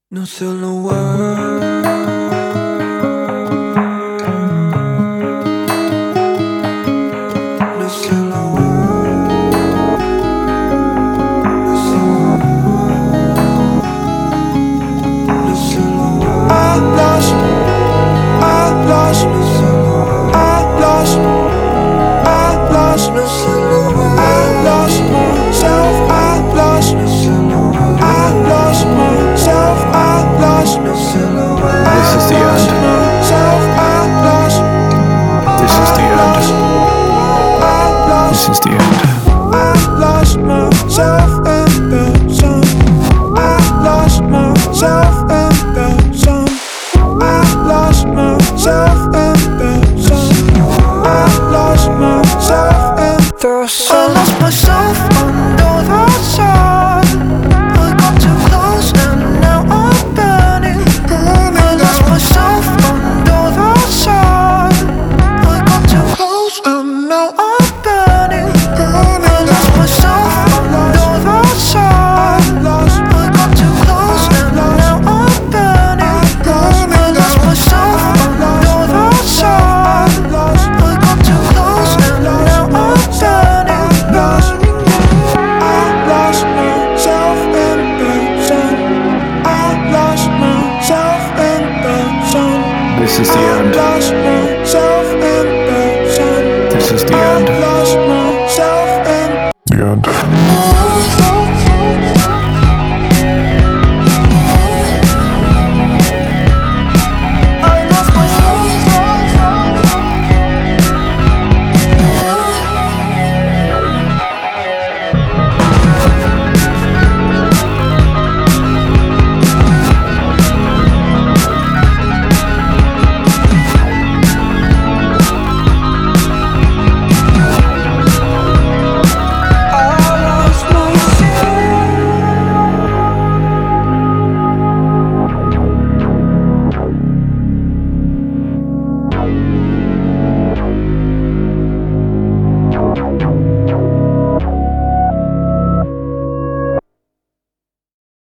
No silhouette. No silhouette. No silhouette. No silhouette. I lost no silhouette. I lost no silhouette. I lost myself. I lost no silhouette. I lost myself. I lost no silhouette. This is the end. This is the end. This is the end. I lost myself in the sun. I lost myself in the sun. I lost myself in the sun. I lost myself in the sun. I lost myself under the sun. I got too close and now I'm burning. I lost myself under the sun. I got too close and now I'm burning. I lost myself under the sun. I got too close and now I'm burning. I lost myself under the sun. I got too close and now I'm burning. I lost myself in the sun. I lost myself in the sun. This is the end. Lost myself in the sun. This is the end. Lost myself in The end.